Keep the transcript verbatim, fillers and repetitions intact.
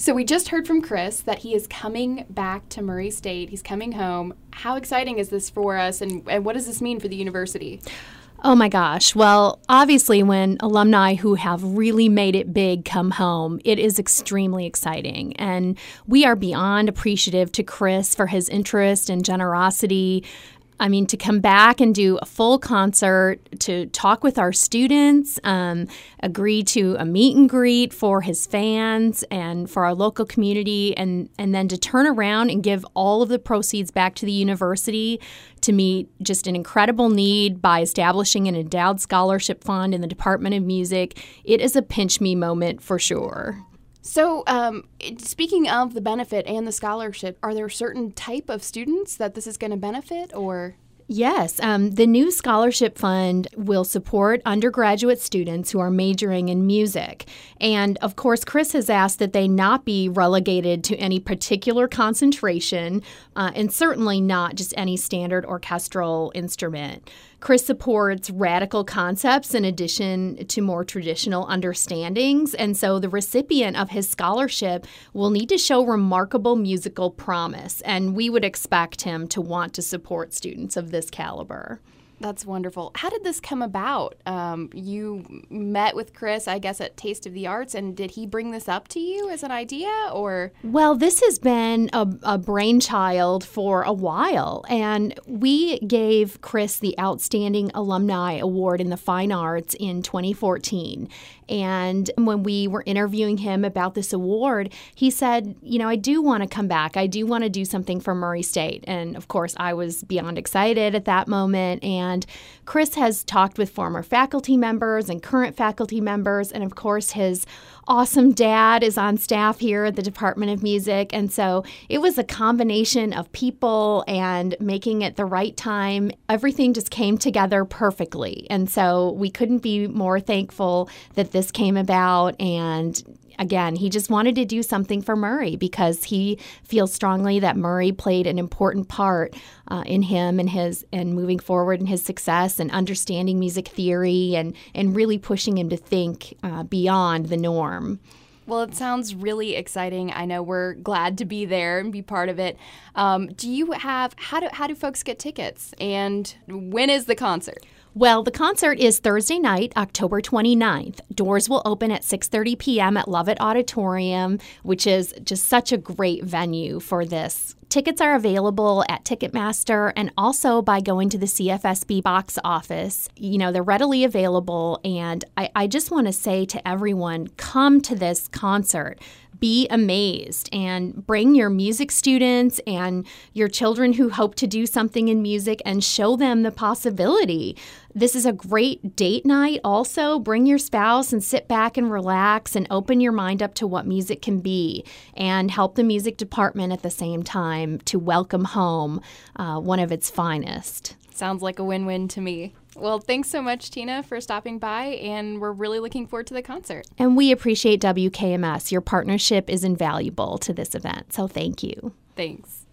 So we just heard from Chris that he is coming back to Murray State. He's coming home. How exciting is this for us, and, and what does this mean for the university? Oh my gosh. Well, obviously when alumni who have really made it big come home, it is extremely exciting. And we are beyond appreciative to Chris for his interest and generosity. I mean, to come back and do a full concert, to talk with our students, um, agree to a meet and greet for his fans and for our local community, and, and then to turn around and give all of the proceeds back to the university to meet just an incredible need by establishing an endowed scholarship fund in the Department of Music. It is a pinch me moment for sure. So, um, speaking of the benefit and the scholarship, are there certain type of students that this is going to benefit, or? Yes. Um, the new scholarship fund will support undergraduate students who are majoring in music. And, of course, Chris has asked that they not be relegated to any particular concentration, uh, and certainly not just any standard orchestral instrument. Chris supports radical concepts in addition to more traditional understandings, and so the recipient of his scholarship will need to show remarkable musical promise, and we would expect him to want to support students of this caliber. That's wonderful. How did this come about? Um, you met with Chris, I guess, at Taste of the Arts, and did he bring this up to you as an idea, or? Well, this has been a, a brainchild for a while, and we gave Chris the Outstanding Alumni Award in the Fine Arts in twenty fourteen. And when we were interviewing him about this award, he said, you know, I do want to come back. I do want to do something for Murray State. And of course, I was beyond excited at that moment. And Chris has talked with former faculty members and current faculty members. And of course, his awesome dad is on staff here at the Department of Music. And so it was a combination of people and making it the right time. Everything just came together perfectly. And so we couldn't be more thankful that this came about. And again, he just wanted to do something for Murray because he feels strongly that Murray played an important part uh, in him and his and moving forward in his success and understanding music theory and, and really pushing him to think uh, beyond the norm. Well, it sounds really exciting. I know we're glad to be there and be part of it. Um, do you have, how do, how do folks get tickets? And when is the concert? Well, the concert is Thursday night, October twenty-ninth. Doors will open at six thirty p.m. at Lovett Auditorium, which is just such a great venue for this. Tickets are available at Ticketmaster and also by going to the C F S B box office. You know, they're readily available, and I, I just want to say to everyone, come to this concert. Be amazed and bring your music students and your children who hope to do something in music and show them the possibility. This is a great date night also. Bring your spouse and sit back and relax and open your mind up to what music can be and help the music department at the same time to welcome home uh, one of its finest. Sounds like a win-win to me. Well, thanks so much, Tina, for stopping by, and we're really looking forward to the concert. And we appreciate W K M S. Your partnership is invaluable to this event, so thank you. Thanks.